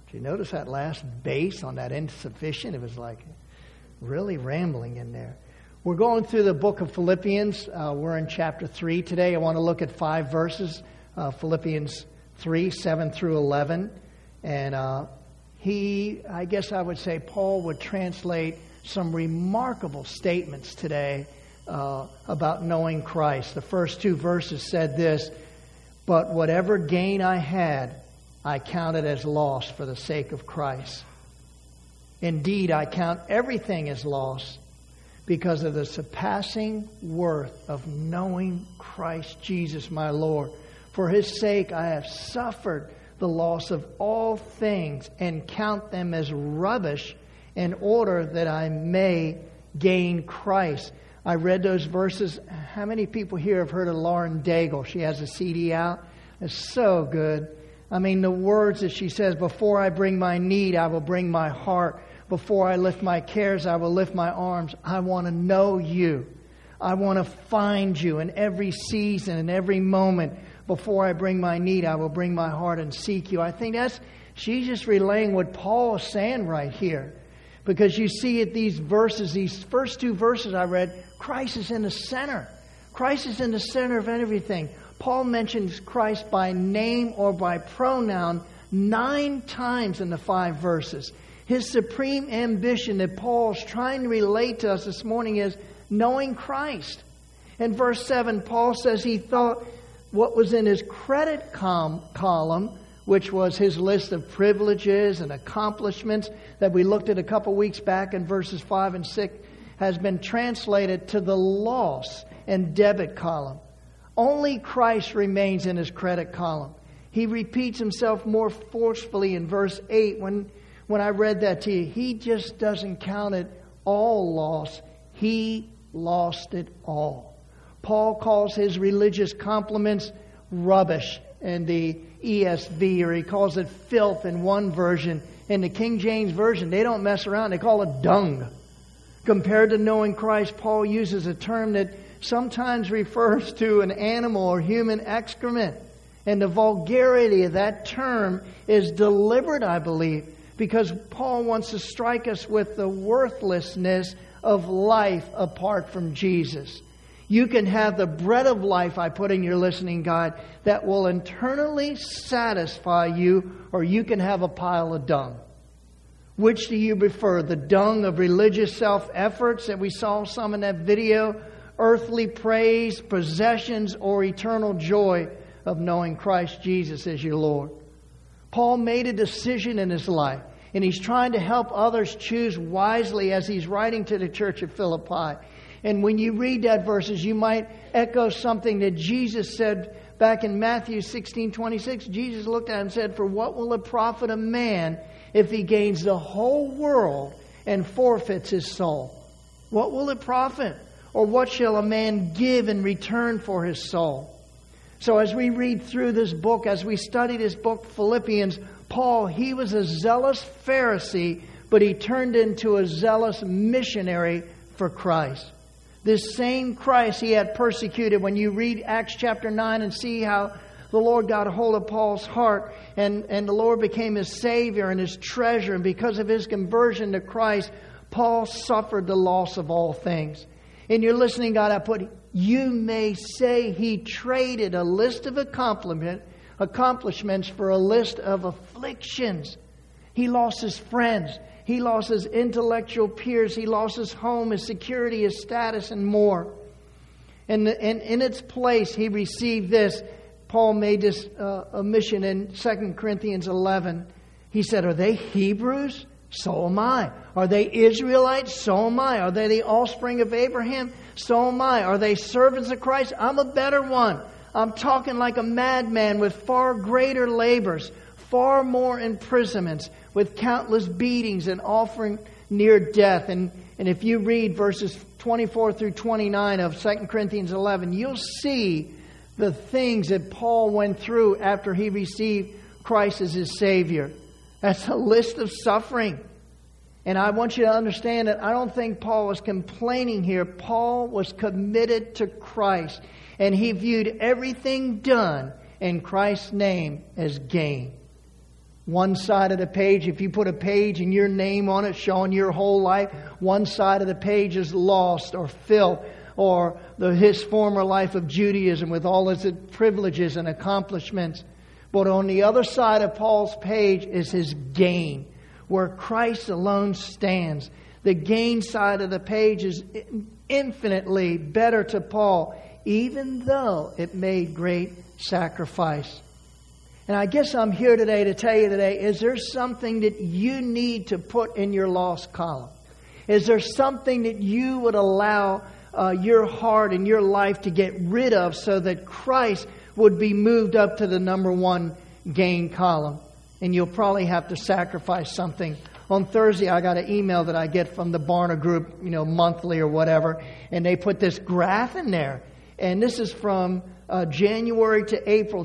Did you notice that last bass on that insufficient? It was like really rambling in there. We're going through the book of Philippians. We're in chapter 3 today. I want to look at 5 verses, Philippians 3, 7 through 11. And I guess I would say Paul would translate some remarkable statements today about knowing Christ. The first 2 verses said this: "But whatever gain I had, I counted as loss for the sake of Christ. Indeed, I count everything as loss because of the surpassing worth of knowing Christ Jesus my Lord. For His sake I have suffered the loss of all things and count them as rubbish in order that I may gain Christ." I read those verses. How many people here have heard of Lauren Daigle? She has a CD out. It's so good. I mean, the words that she says: "Before I bring my need, I will bring my heart. Before I lift my cares, I will lift my arms. I want to know you. I want to find you in every season, in every moment. Before I bring my need, I will bring my heart and seek you." I think she's just relaying what Paul is saying right here. Because you see at these verses, these first 2 verses I read, Christ is in the center. Christ is in the center of everything. Paul mentions Christ by name or by pronoun 9 times in the 5 verses. His supreme ambition that Paul's trying to relate to us this morning is knowing Christ. In verse 7, Paul says he thought what was in his credit column, which was his list of privileges and accomplishments that we looked at a couple weeks back in verses 5 and 6, has been translated to the loss and debit column. Only Christ remains in his credit column. He repeats himself more forcefully in verse 8 when I read that to you. He just doesn't count it all loss. He lost it all. Paul calls his religious compliments rubbish in the ESV, or he calls it filth in one version. In the King James Version, they don't mess around. They call it dung. Compared to knowing Christ, Paul uses a term that sometimes refers to an animal or human excrement. And the vulgarity of that term is deliberate, I believe, because Paul wants to strike us with the worthlessness of life apart from Jesus. You can have the bread of life, I put in your listening guide, that will internally satisfy you, or you can have a pile of dung. Which do you prefer? The dung of religious self-efforts that we saw some in that video, earthly praise, possessions, or eternal joy of knowing Christ Jesus as your Lord? Paul made a decision in his life, and he's trying to help others choose wisely as he's writing to the church at Philippi. And when you read that verses, you might echo something that Jesus said back in Matthew 16:26. Jesus looked at him and said, "For what will it profit a man if he gains the whole world and forfeits his soul? What will it profit? Or what shall a man give in return for his soul?" So as we read through this book, as we study this book, Philippians, Paul, he was a zealous Pharisee, but he turned into a zealous missionary for Christ. This same Christ he had persecuted. When you read Acts chapter 9 and see how the Lord got a hold of Paul's heart, and the Lord became his Savior and his treasure. And because of his conversion to Christ, Paul suffered the loss of all things. In your listening guide, I put, you may say he traded a list of accomplishments for a list of afflictions. He lost his friends. He lost his intellectual peers. He lost his home, his security, his status, and more. And in its place, he received this. Paul made this omission in 2 Corinthians 11. He said, "Are they Hebrews? So am I. Are they Israelites? So am I. Are they the offspring of Abraham? So am I. Are they servants of Christ? I'm a better one. I'm talking like a madman with far greater labors, far more imprisonments, with countless beatings and offering near death." And if you read verses 24 through 29 of 2 Corinthians 11, you'll see the things that Paul went through after he received Christ as his Savior. That's a list of suffering. And I want you to understand that I don't think Paul was complaining here. Paul was committed to Christ. And he viewed everything done in Christ's name as gain. One side of the page, if you put a page and your name on it showing your whole life, one side of the page is lost or filth, or his former life of Judaism with all its privileges and accomplishments. But on the other side of Paul's page is his gain, where Christ alone stands. The gain side of the page is infinitely better to Paul, even though it made great sacrifice. And I guess I'm here today to tell you today, is there something that you need to put in your lost column? Is there something that you would allow your heart and your life to get rid of so that Christ would be moved up to the number one gain column? And you'll probably have to sacrifice something. On Thursday, I got an email that I get from the Barna Group, monthly or whatever, and they put this graph in there. And this is from January to April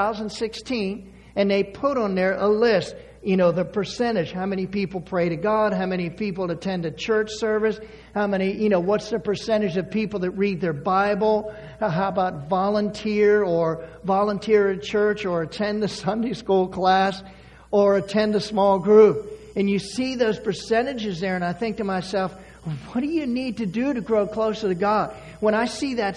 2016, and they put on there a list, the percentage, how many people pray to God, how many people attend a church service, how many, what's the percentage of people that read their Bible, how about volunteer at church, or attend the Sunday school class, or attend a small group. And you see those percentages there, and I think to myself, what do you need to do to grow closer to God? When I see that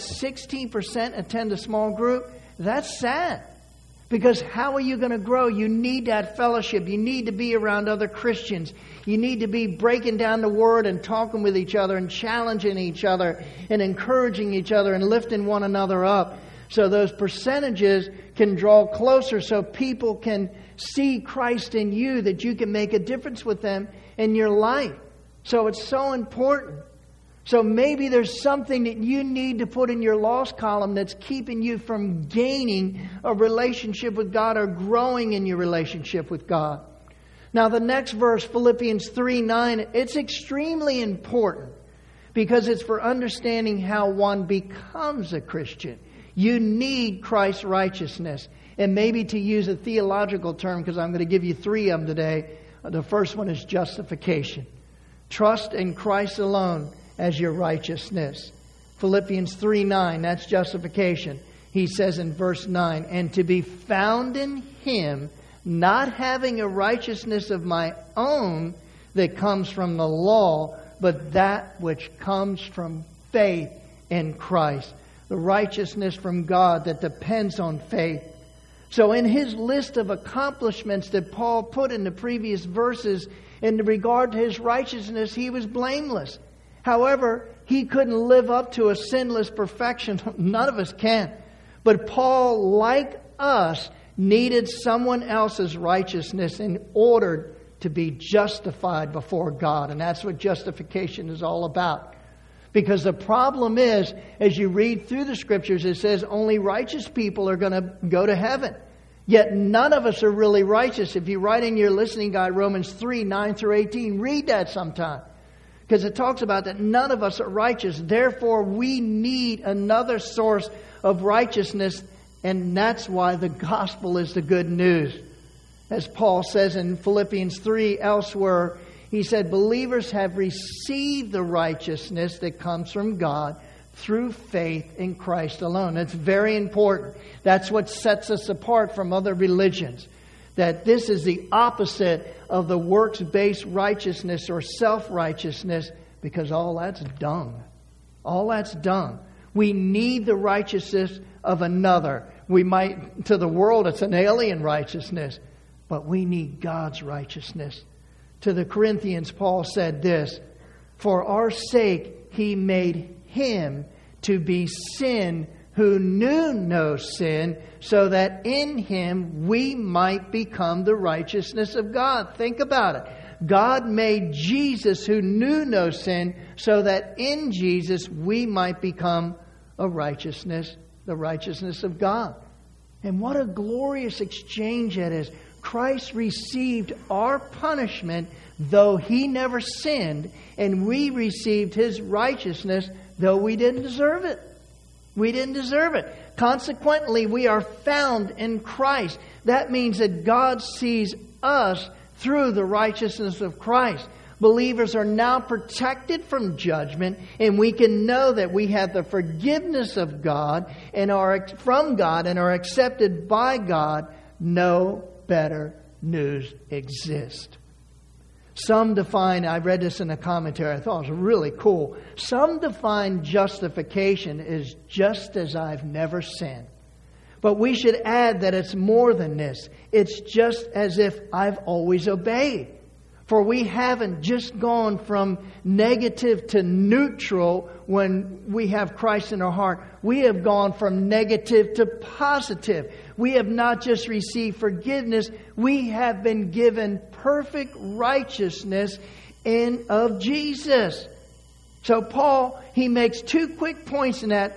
16% attend a small group, that's sad. Because how are you going to grow? You need that fellowship. You need to be around other Christians. You need to be breaking down the Word and talking with each other and challenging each other and encouraging each other and lifting one another up. So those percentages can draw closer so people can see Christ in you, that you can make a difference with them in your life. So it's so important. So maybe there's something that you need to put in your lost column that's keeping you from gaining a relationship with God or growing in your relationship with God. Now the next verse, Philippians 3:9, it's extremely important because it's for understanding how one becomes a Christian. You need Christ's righteousness. And maybe to use a theological term, because I'm going to give you three of them today, the first one is justification. Trust in Christ alone as your righteousness. Philippians 3:9, that's justification. He says in verse 9, and to be found in Him, not having a righteousness of my own that comes from the law, but that which comes from faith in Christ. The righteousness from God that depends on faith. So in his list of accomplishments that Paul put in the previous verses, in regard to his righteousness, he was blameless. However, he couldn't live up to a sinless perfection. None of us can. But Paul, like us, needed someone else's righteousness in order to be justified before God. And that's what justification is all about. Because the problem is, as you read through the Scriptures, it says only righteous people are going to go to heaven. Yet none of us are really righteous. If you write in your listening guide Romans 3:9 through 18, read that sometime. Because it talks about that none of us are righteous. Therefore, we need another source of righteousness. And that's why the gospel is the good news. As Paul says in Philippians 3 elsewhere, he said, believers have received the righteousness that comes from God through faith in Christ alone. That's very important. That's what sets us apart from other religions. That this is the opposite of the works-based righteousness or self-righteousness, because all that's dung. All that's dung. We need the righteousness of another. We might, to the world, it's an alien righteousness, but we need God's righteousness. To the Corinthians, Paul said this, for our sake He made Him to be sin who knew no sin, so that in Him we might become the righteousness of God. Think about it. God made Jesus who knew no sin, so that in Jesus we might become a righteousness, the righteousness of God. And what a glorious exchange that is. Christ received our punishment, though He never sinned, and we received His righteousness, though we didn't deserve it. We didn't deserve it. Consequently, we are found in Christ. That means that God sees us through the righteousness of Christ. Believers are now protected from judgment, and we can know that we have the forgiveness of God and are from God and are accepted by God no better news exist. Some define, I read this in a commentary, I thought it was really cool. Some define justification as just as I've never sinned. But we should add that it's more than this. It's just as if I've always obeyed. For we haven't just gone from negative to neutral when we have Christ in our heart. We have gone from negative to positive. We have not just received forgiveness, we have been given perfect righteousness of Jesus. So Paul, he makes two quick points in that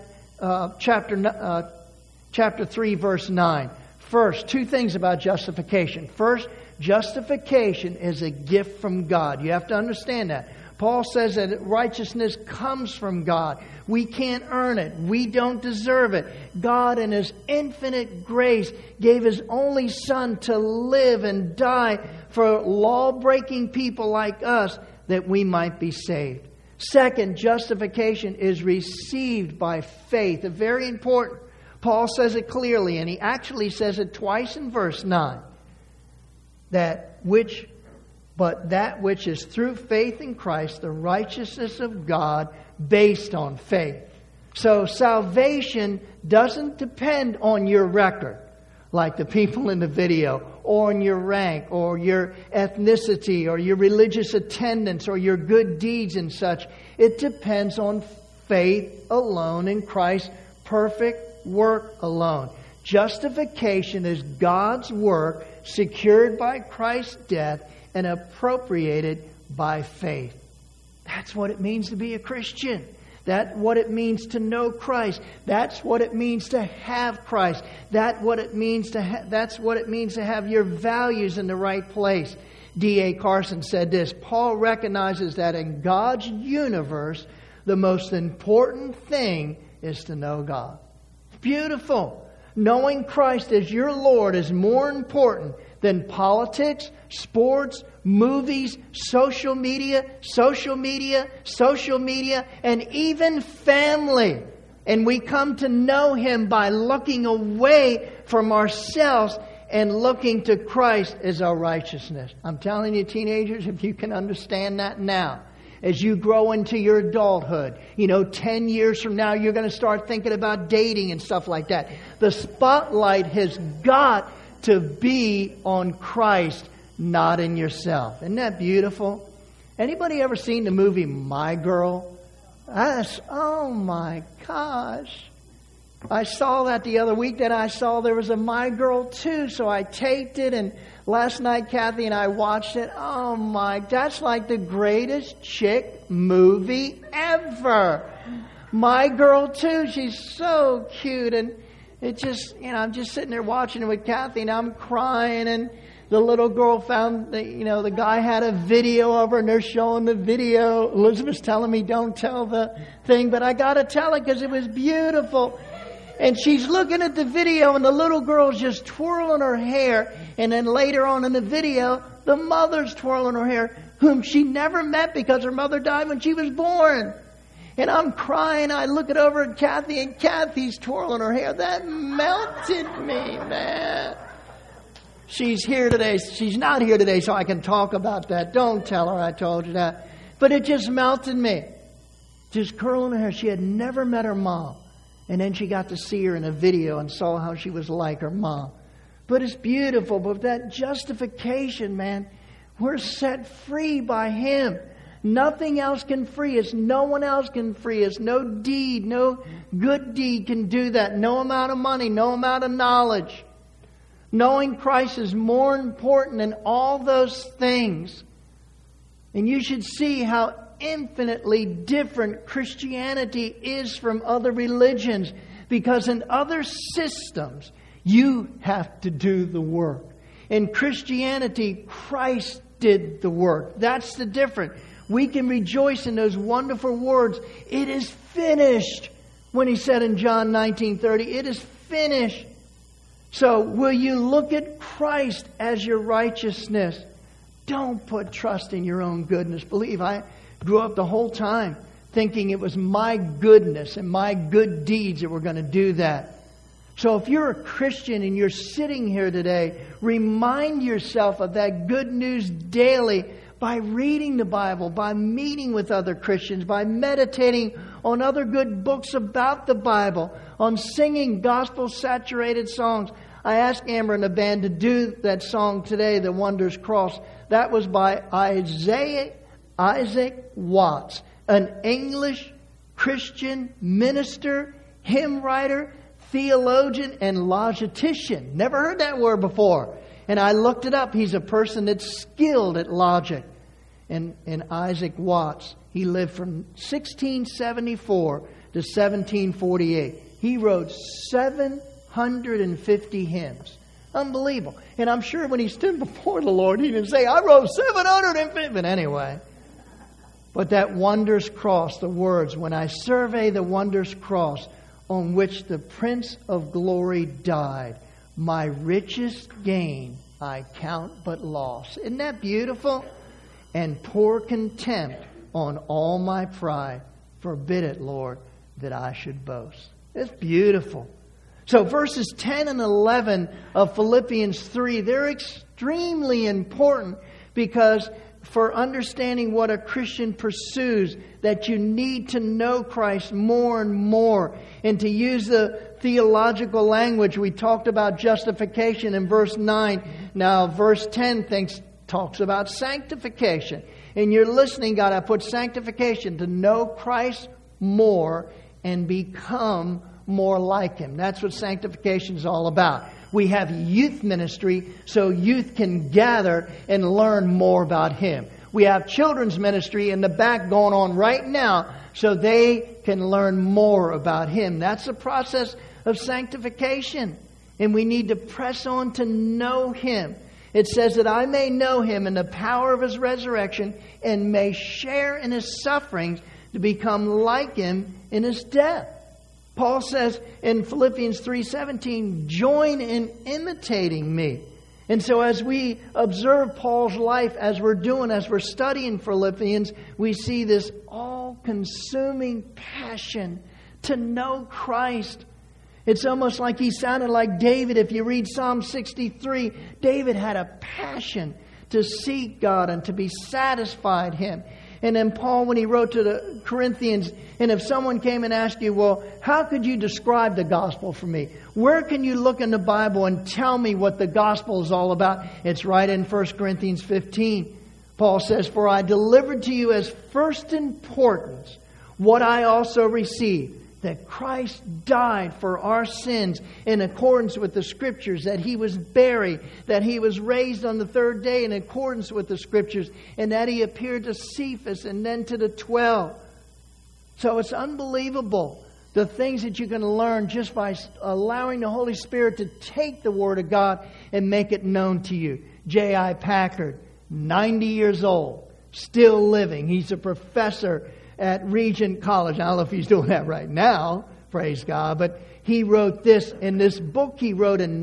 chapter 3, verse 9. First, two things about justification. First, justification is a gift from God. You have to understand that. Paul says that righteousness comes from God. We can't earn it. We don't deserve it. God in His infinite grace gave His only Son to live and die for law-breaking people like us that we might be saved. Second, justification is received by faith. Very important. Paul says it clearly, and he actually says it twice in verse 9. That which is through faith in Christ, the righteousness of God based on faith. So salvation doesn't depend on your record, like the people in the video, or on your rank, or your ethnicity, or your religious attendance, or your good deeds and such. It depends on faith alone in Christ's perfect work alone. Justification is God's work secured by Christ's death and appropriated by faith. That's what it means to be a Christian. That's what it means to know Christ. That's what it means to have Christ. That's what it means to have your values in the right place. D.A. Carson said this: Paul recognizes that in God's universe, the most important thing is to know God. Beautiful. Knowing Christ as your Lord is more important than politics, sports, movies, social media, and even family. And we come to know Him by looking away from ourselves and looking to Christ as our righteousness. I'm telling you, teenagers, if you can understand that now, as you grow into your adulthood, 10 years from now, you're going to start thinking about dating and stuff like that. The spotlight has got to be on Christ, not in yourself. Isn't that beautiful? Anybody ever seen the movie My Girl? Oh my gosh. I saw that the other week. That I saw there was a My Girl 2, so I taped it, and last night Kathy and I watched it. Oh my, that's like the greatest chick movie ever. My Girl 2, she's so cute, and it just, I'm just sitting there watching it with Kathy, and I'm crying, and the little girl found, the guy had a video of her, and they're showing the video. Elizabeth's telling me don't tell the thing, but I got to tell it because it was beautiful. And she's looking at the video, and the little girl's just twirling her hair. And then later on in the video, the mother's twirling her hair, whom she never met because her mother died when she was born. And I'm crying. I look it over at Kathy, and Kathy's twirling her hair. That melted me, man. She's here today. She's not here today, so I can talk about that. Don't tell her I told you that. But it just melted me. Just curling her hair. She had never met her mom. And then she got to see her in a video and saw how she was like her mom. But it's beautiful. But that justification, man, we're set free by Him. Nothing else can free us. No one else can free us. No deed, no good deed can do that. No amount of money, no amount of knowledge. Knowing Christ is more important than all those things. And you should see how infinitely different Christianity is from other religions, because in other systems you have to do the work. In Christianity, Christ did the work. That's the difference. We can rejoice in those wonderful words, "It is finished," when He said in John 19:30, "It is finished." So will you look at Christ as your righteousness? Don't put trust in your own goodness. Believe I grew up the whole time thinking it was my goodness and my good deeds that were going to do that. So if you're a Christian and you're sitting here today, remind yourself of that good news daily by reading the Bible, by meeting with other Christians, by meditating on other good books about the Bible, on singing gospel-saturated songs. I asked Amber and the band to do that song today, The Wonders Cross. That was by Isaac Watts, an English Christian minister, hymn writer, theologian, and logician. Never heard that word before. And I looked it up. He's a person that's skilled at logic. And Isaac Watts, he lived from 1674 to 1748. He wrote 750 hymns. Unbelievable. And I'm sure when he stood before the Lord, he didn't say, I wrote 750. But anyway. But that wondrous cross, the words, when I survey the wondrous cross on which the Prince of Glory died, my richest gain I count but loss. Isn't that beautiful? And pour contempt on all my pride. Forbid it, Lord, that I should boast. It's beautiful. So verses 10 and 11 of Philippians 3, they're extremely important because for understanding what a Christian pursues, that you need to know Christ more and more. And to use the theological language, we talked about justification in verse 9. Now, verse 10 talks about sanctification. And you're listening, God, I put sanctification to know Christ more and become more like Him. That's what sanctification is all about. We have youth ministry so youth can gather and learn more about Him. We have children's ministry in the back going on right now so they can learn more about Him. That's the process of sanctification. And we need to press on to know Him. It says that I may know Him in the power of His resurrection and may share in His sufferings to become like Him in His death. Paul says in Philippians 3:17, join in imitating me. And so as we observe Paul's life, as we're studying Philippians, we see this all-consuming passion to know Christ. It's almost like he sounded like David. If you read Psalm 63, David had a passion to seek God and to be satisfied Him. And then Paul, when he wrote to the Corinthians, and if someone came and asked you, well, how could you describe the gospel for me? Where can you look in the Bible and tell me what the gospel is all about? It's right in 1 Corinthians 15. Paul says, for I delivered to you as first importance what I also received, that Christ died for our sins in accordance with the Scriptures, that He was buried, that He was raised on the third day in accordance with the Scriptures, and that He appeared to Cephas and then to the 12. So it's unbelievable the things that you can learn just by allowing the Holy Spirit to take the Word of God and make it known to you. J.I. Packard, 90 years old, still living. He's a professor at Regent College. I don't know if he's doing that right now, praise God, but he wrote this in this book he wrote in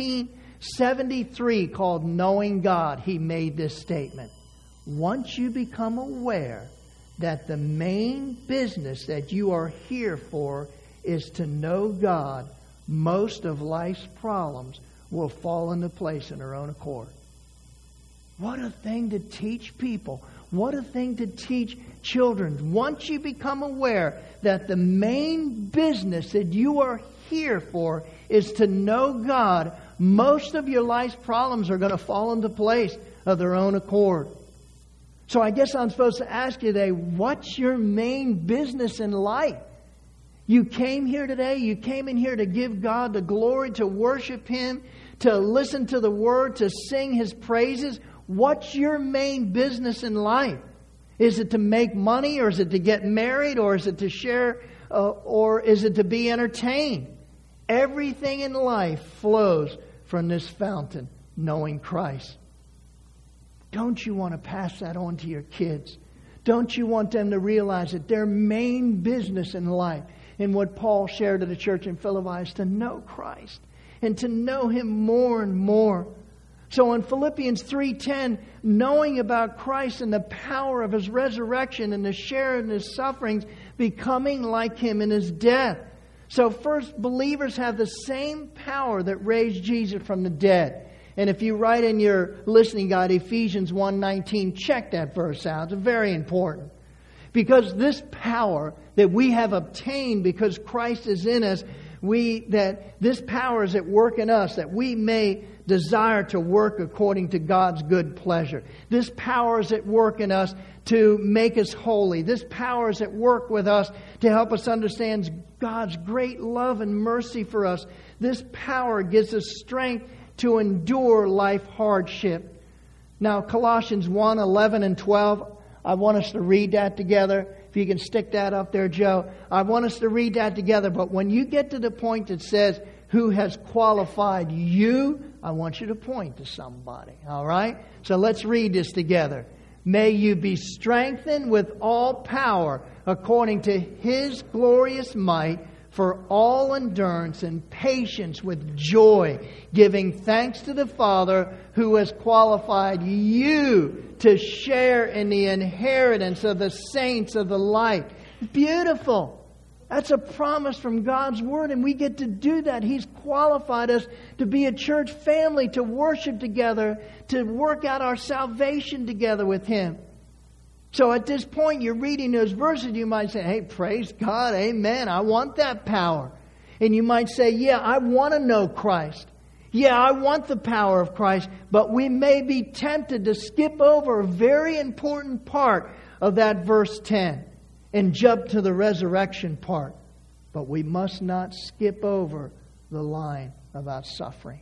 1973 called Knowing God. He made this statement. Once you become aware that the main business that you are here for is to know God, most of life's problems will fall into place in their own accord. What a thing to teach people. What a thing to teach children. Once you become aware that the main business that you are here for is to know God, most of your life's problems are going to fall into place of their own accord. So I guess I'm supposed to ask you today, what's your main business in life? You came here today, you came in here to give God the glory, to worship Him, to listen to the Word, to sing His praises. What's your main business in life? Is it to make money, or is it to get married, or is it to share, or is it to be entertained? Everything in life flows from this fountain, knowing Christ. Don't you want to pass that on to your kids? Don't you want them to realize that their main business in life, and what Paul shared to the church in Philippi, is to know Christ and to know Him more and more? So in Philippians 3:10, knowing about Christ and the power of His resurrection and the share in His sufferings, becoming like Him in His death. So first, believers have the same power that raised Jesus from the dead. And if you write in your listening guide, Ephesians 1:19, check that verse out. It's very important. Because this power that we have obtained because Christ is in us, this power is at work in us, that we may desire to work according to God's good pleasure. This power is at work in us to make us holy. This power is at work with us to help us understand God's great love and mercy for us. This power gives us strength to endure life hardship. Now, Colossians 1:11 and 12, I want us to read that together. If you can stick that up there, Joe. I want us to read that together. But when you get to the point that says, who has qualified you, I want you to point to somebody. All right? So let's read this together. May you be strengthened with all power according to His glorious might, for all endurance and patience with joy, giving thanks to the Father who has qualified you to share in the inheritance of the saints of the light. Beautiful. That's a promise from God's Word, and we get to do that. He's qualified us to be a church family, to worship together, to work out our salvation together with Him. So at this point, you're reading those verses, you might say, hey, praise God, amen, I want that power. And you might say, yeah, I want to know Christ. Yeah, I want the power of Christ. But we may be tempted to skip over a very important part of that verse 10 and jump to the resurrection part. But we must not skip over the line about suffering,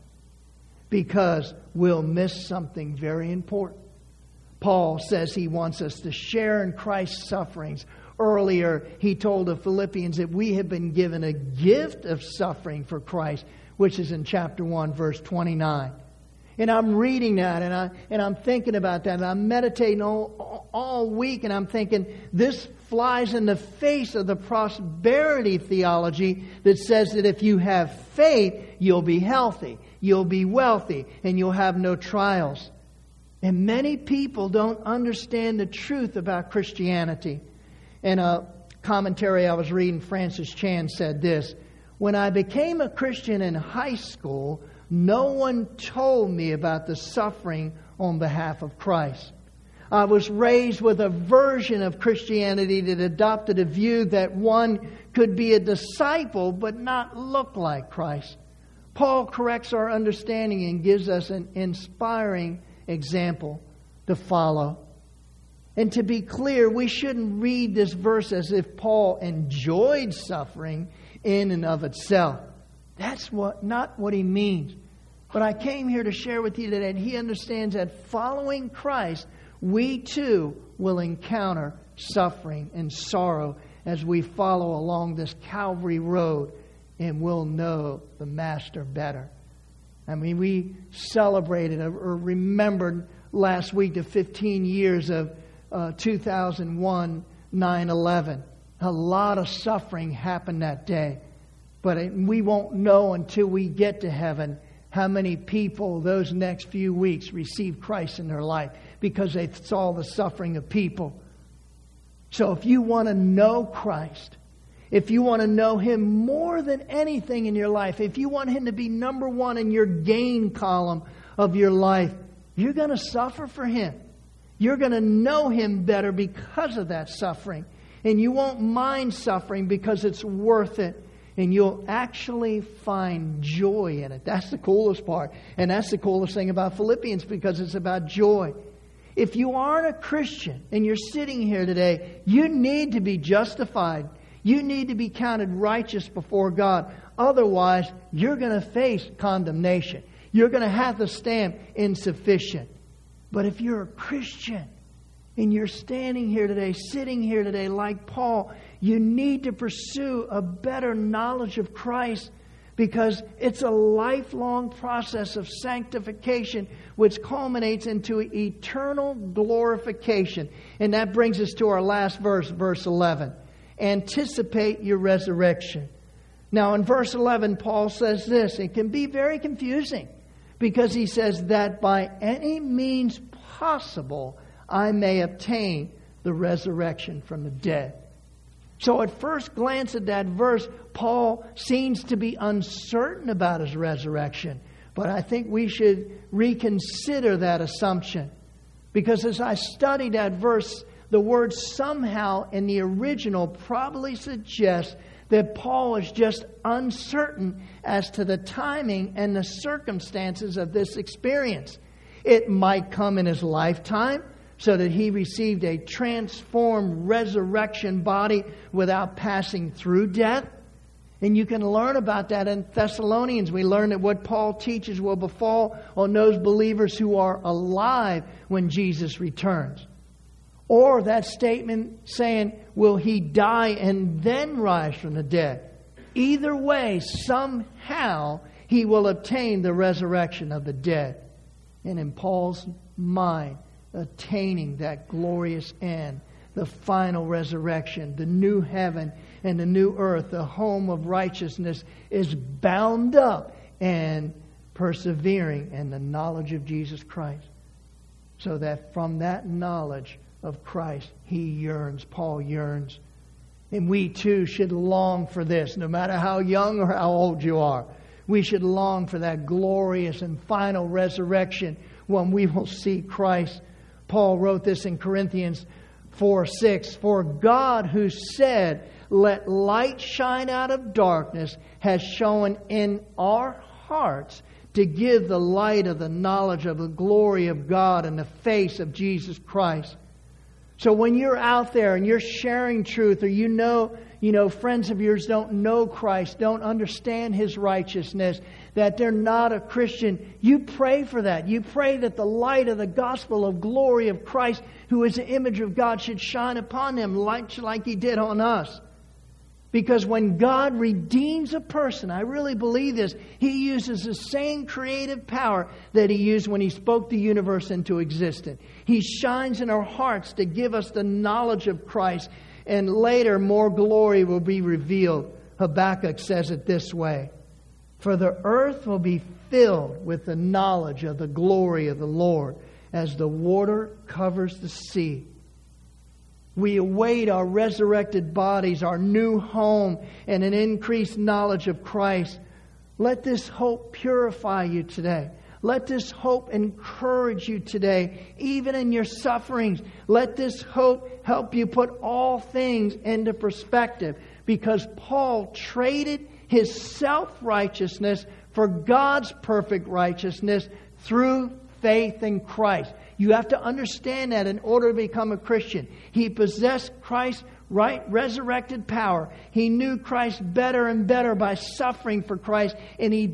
because we'll miss something very important. Paul says he wants us to share in Christ's sufferings. Earlier, he told the Philippians that we have been given a gift of suffering for Christ, which is in chapter 1, verse 29. And I'm reading that, and I'm thinking about that, and I'm meditating all week, and I'm thinking, this flies in the face of the prosperity theology that says that if you have faith, you'll be healthy, you'll be wealthy, and you'll have no trials. And many people don't understand the truth about Christianity. In a commentary I was reading, Francis Chan said this: when I became a Christian in high school, no one told me about the suffering on behalf of Christ. I was raised with a version of Christianity that adopted a view that one could be a disciple but not look like Christ. Paul corrects our understanding and gives us an inspiring example to follow. And to be clear, we shouldn't read this verse as if Paul enjoyed suffering in and of itself. That's not what he means. But I came here to share with you today that he understands that following Christ, we too will encounter suffering and sorrow as we follow along this Calvary road, and we'll know the Master better. I mean, we celebrated or remembered last week the 15 years of 2001 9/11. A lot of suffering happened that day. But we won't know until we get to heaven how many people those next few weeks received Christ in their life, because they saw the suffering of people. So if you want to know Christ, if you want to know Him more than anything in your life, if you want Him to be number one in your gain column of your life, you're going to suffer for Him. You're going to know Him better because of that suffering. And you won't mind suffering because it's worth it. And you'll actually find joy in it. That's the coolest part. And that's the coolest thing about Philippians, because it's about joy. If you aren't a Christian and you're sitting here today, you need to be justified. You need to be counted righteous before God. Otherwise, you're going to face condemnation. You're going to have the stamp insufficient. But if you're a Christian and you're standing here today, sitting here today like Paul, you need to pursue a better knowledge of Christ, because it's a lifelong process of sanctification which culminates into eternal glorification. And that brings us to our last verse, verse 11. Anticipate your resurrection. Now in verse 11, Paul says this. It can be very confusing, because he says that by any means possible I may obtain the resurrection from the dead. So at first glance at that verse, Paul seems to be uncertain about his resurrection. But I think we should reconsider that assumption. Because as I studied that verse, the word somehow in the original probably suggests that Paul is just uncertain as to the timing and the circumstances of this experience. It might come in his lifetime, so that he received a transformed resurrection body without passing through death. And you can learn about that in Thessalonians. We learn that what Paul teaches will befall on those believers who are alive when Jesus returns. Or that statement saying, will he die and then rise from the dead? Either way, somehow he will obtain the resurrection of the dead. And in Paul's mind, attaining that glorious end, the final resurrection, the new heaven and the new earth, the home of righteousness, is bound up and persevering in the knowledge of Jesus Christ. So that from that knowledge of Christ, he yearns, Paul yearns. And we too should long for this, no matter how young or how old you are. We should long for that glorious and final resurrection when we will see Christ. Paul wrote this in Corinthians 4:6. For God, who said, let light shine out of darkness, has shown in our hearts to give the light of the knowledge of the glory of God in the face of Jesus Christ. So when you're out there and you're sharing truth, or you know friends of yours don't know Christ, don't understand His righteousness, that they're not a Christian, you pray for that. You pray that the light of the gospel of glory of Christ, who is the image of God, should shine upon them like He did on us. Because when God redeems a person, I really believe this, He uses the same creative power that He used when He spoke the universe into existence. He shines in our hearts to give us the knowledge of Christ, and later more glory will be revealed. Habakkuk says it this way: for the earth will be filled with the knowledge of the glory of the Lord, as the water covers the sea. We await our resurrected bodies, our new home, and an increased knowledge of Christ. Let this hope purify you today. Let this hope encourage you today, even in your sufferings. Let this hope help you put all things into perspective, because Paul traded his self-righteousness for God's perfect righteousness through faith in Christ. You have to understand that in order to become a Christian. He possessed Christ's resurrected power. He knew Christ better and better by suffering for Christ, and he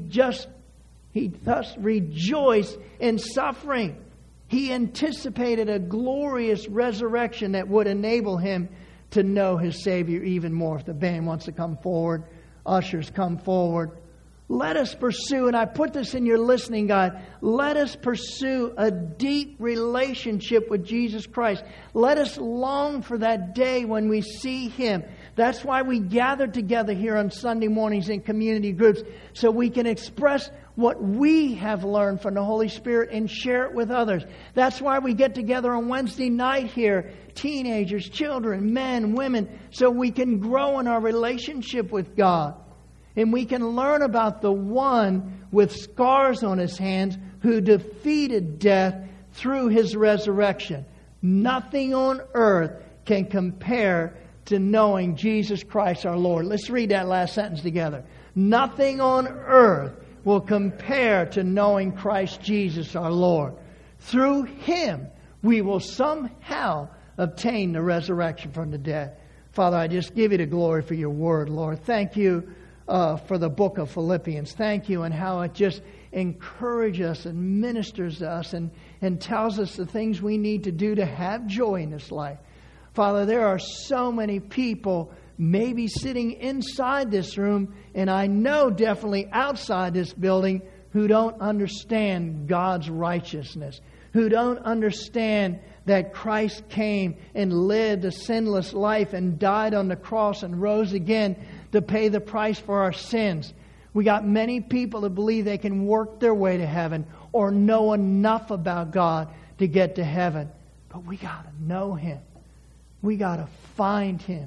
thus rejoiced in suffering. He anticipated a glorious resurrection that would enable him to know his Savior even more. If the band wants to come forward, ushers come forward. Let us pursue, and I put this in your listening guide, let us pursue a deep relationship with Jesus Christ. Let us long for that day when we see Him. That's why we gather together here on Sunday mornings in community groups, so we can express what we have learned from the Holy Spirit and share it with others. That's why we get together on Wednesday night here, teenagers, children, men, women, so we can grow in our relationship with God. And we can learn about the one with scars on his hands who defeated death through his resurrection. Nothing on earth can compare to knowing Jesus Christ our Lord. Let's read that last sentence together. Nothing on earth will compare to knowing Christ Jesus our Lord. Through Him, we will somehow obtain the resurrection from the dead. Father, I just give You the glory for Your word, Lord. Thank You for the book of Philippians. Thank You, and how it just encourages us and ministers to us and tells us the things we need to do to have joy in this life. Father, there are so many people maybe sitting inside this room, and I know definitely outside this building, who don't understand God's righteousness, who don't understand that Christ came and lived a sinless life and died on the cross and rose again to pay the price for our sins. We got many people that believe they can work their way to heaven or know enough about God to get to heaven. But we got to know Him. We got to find Him.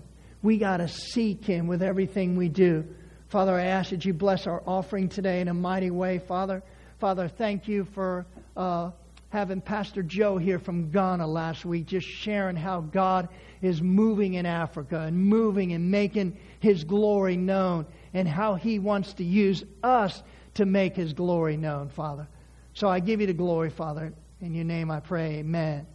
We got to seek Him with everything we do. Father, I ask that you bless our offering today in a mighty way, Father. Father, thank you for having Pastor Joe here from Ghana last week, just sharing how God is moving in Africa and moving and making His glory known, and how He wants to use us to make His glory known, Father. So I give you the glory, Father. In your name I pray, amen.